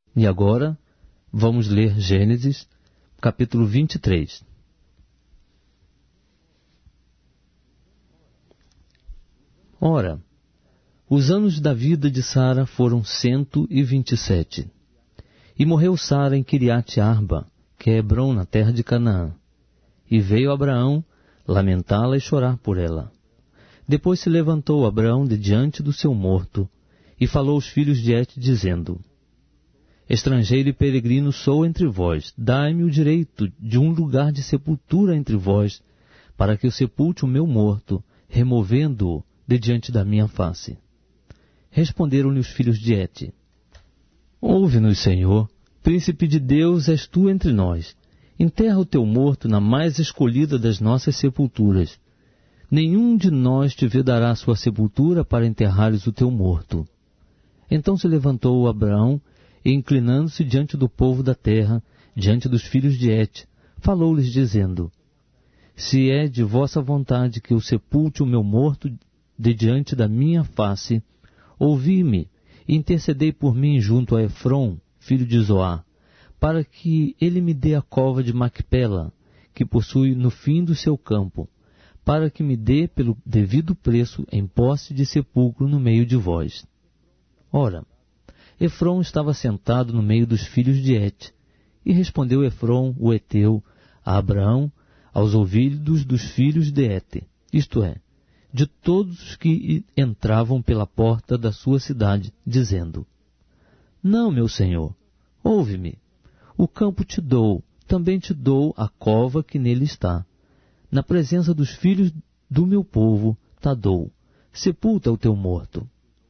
E agora, vamos ler Gênesis, capítulo 23. Ora, os anos da vida de Sara foram 127. E morreu Sara em Quiriate Arba, que é Hebrom, na terra de Canaã. E veio Abraão lamentá-la e chorar por ela. Depois se levantou Abraão de diante do seu morto, e falou aos filhos de Et, dizendo: Estrangeiro e peregrino sou entre vós, dai-me o direito de um lugar de sepultura entre vós, para que eu sepulte o meu morto, removendo-o de diante da minha face. Responderam-lhe os filhos de Et: Ouve-nos, Senhor, príncipe de Deus és tu entre nós. Enterra o teu morto na mais escolhida das nossas sepulturas. Nenhum de nós te vedará sua sepultura para enterrares o teu morto. Então se levantou Abraão, e inclinando-se diante do povo da terra, diante dos filhos de Et, falou-lhes dizendo: Se é de vossa vontade que eu sepulte o meu morto de diante da minha face, ouvi-me e intercedei por mim junto a Efrom, filho de Zoar, para que ele me dê a cova de Macpela, que possui no fim do seu campo, para que me dê pelo devido preço em posse de sepulcro no meio de vós. Ora, Efrom estava sentado no meio dos filhos de Et, e respondeu Efrom, o heteu, a Abraão, aos ouvidos dos filhos de Et, isto é, de todos os que entravam pela porta da sua cidade, dizendo: Não, meu senhor, ouve-me. O campo te dou, também te dou a cova que nele está. Na presença dos filhos do meu povo, te dou. Sepulta o teu morto.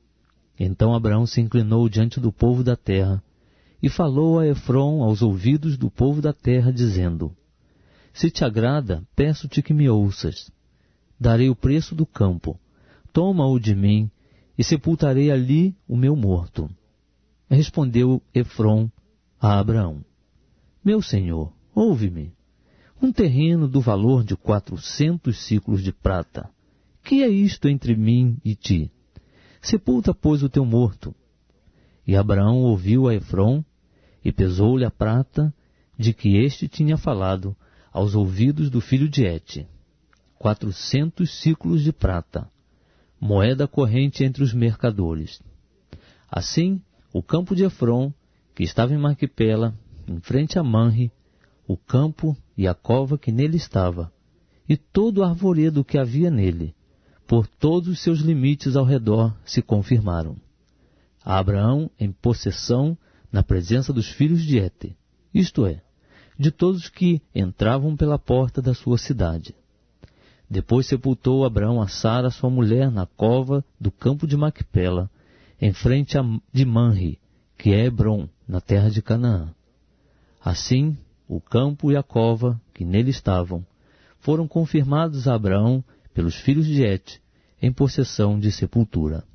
Então Abraão se inclinou diante do povo da terra, e falou a Efrom aos ouvidos do povo da terra, dizendo: Se te agrada, peço-te que me ouças. Darei o preço do campo, toma-o de mim, e sepultarei ali o meu morto. Respondeu Efrom a Abraão: Meu senhor, ouve-me. Um terreno do valor de 400 siclos de prata. Que é isto entre mim e ti? Sepulta, pois, o teu morto. E Abraão ouviu a Efrom, e pesou-lhe a prata de que este tinha falado aos ouvidos do filho de Et. 400 siclos de prata, moeda corrente entre os mercadores. Assim, o campo de Efrom, que estava em Macpela, em frente a Manre, o campo e a cova que nele estava, e todo o arvoredo que havia nele, por todos os seus limites ao redor, se confirmaram. A Abraão em possessão na presença dos filhos de Et, isto é, de todos que entravam pela porta da sua cidade. Depois sepultou Abraão a Sara, sua mulher, na cova do campo de Macpela, em frente de Manre, que é Hebrom, na terra de Canaã. Assim, o campo e a cova, que nele estavam, foram confirmados a Abraão pelos filhos de Et, em possessão de sepultura.